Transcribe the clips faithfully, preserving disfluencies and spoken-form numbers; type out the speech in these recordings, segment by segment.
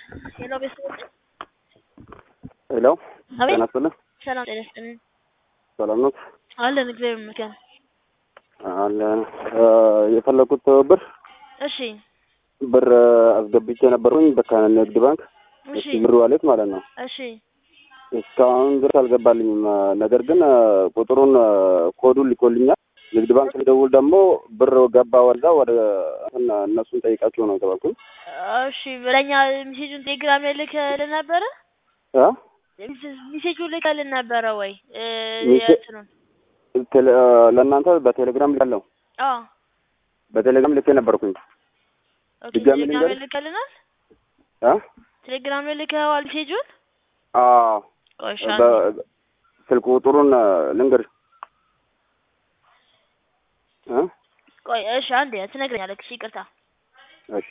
ሄሎ ቤተሰቦች ሄሎ አቤት። ጤና ይስጥልኝ። ሰላም ጤና ይስጥልኝ። ሰላም ነው? አለን እግዚአብሔር ይመስገን። አለን የፈለኩት ብር እሺ ብር አስገብቼ ነበርኩኝ በካንግድ ባንክ እሺ ብር ዋሌት ማለት ነው። እሺ እስካሁን ድረስ አልገባልኝም። ነገር ግን ቁጥሩን ኮዱን ልኮልኛል። ንግድ ባንክ ልደውል ደግሞ ብር ገባ ወዛ ወደ እነሱን ጠይቃቸው ነው ተባልኩኝ። እሺ በለኛ ሜሴጁን ቴሌግራም ላይ ልከልን ነበረ አ ሜሴጁን ልከልን ነበረ ወይ እንትኑን ለእናንተ በቴሌግራም ልካለሁ። አዎ በቴሌግራም ልኬ ነበርኩኝ። ኦኬ ድጋሚ ቴሌግራም ላይ ልንገርሽ? ልከልናል። አ ቴሌግራም ላይ ልከዋል ሜሴጁን? አዎ ቆይ ስልክ ቁጥሩን ልንገርሽ? አ ቆይ እሺ አንዴ ትነግረኛለህ? እሺ ይቅርታ። እሺ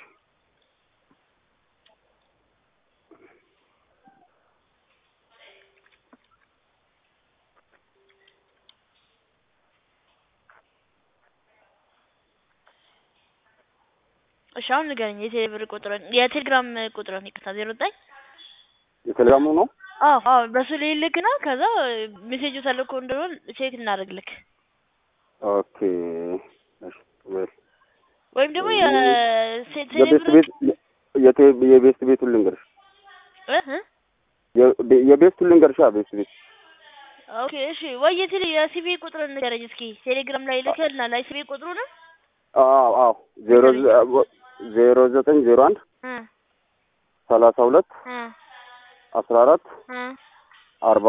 እሺ አሁን ንገረኝ የቴሌብር ቁጥሩን የቴሌግራም ቁጥሩን ይቅርታ ዜሮ ዘጠኝ የቴሌግራሙ ነው? አዎ አዎ በሱ ላይ ልክና ከዛ ሜሴጁ ተልኮ እንደሆነ ቼክ እናደርግልክ። ኦኬ እሺ ወይ ወይም ደግሞ የቤስት ቤት የቤስት ቤቱን ልንገርሽ? እህ የቤስቱን ልንገርሽ? ቤስት ቤት ኦኬ እሺ ወይ የቴሌ የሲቢ ቁጥሩን ንገረኝ እስኪ ቴሌግራም ላይ ልከልና ላይ ሲቢ ቁጥሩን? አዎ አዎ ዜሮ ዜሮ ዘጠኝ ዜሮ አንድ ሰላሳ ሁለት አስራ አራት አርባ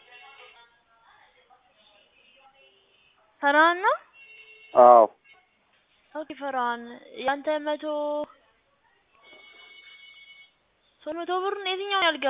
ፈራን ነው? አዎ ኦኬ ፈራን ያንተ መቶ ሶስት መቶ ብር ነው የትኛው ያልገባ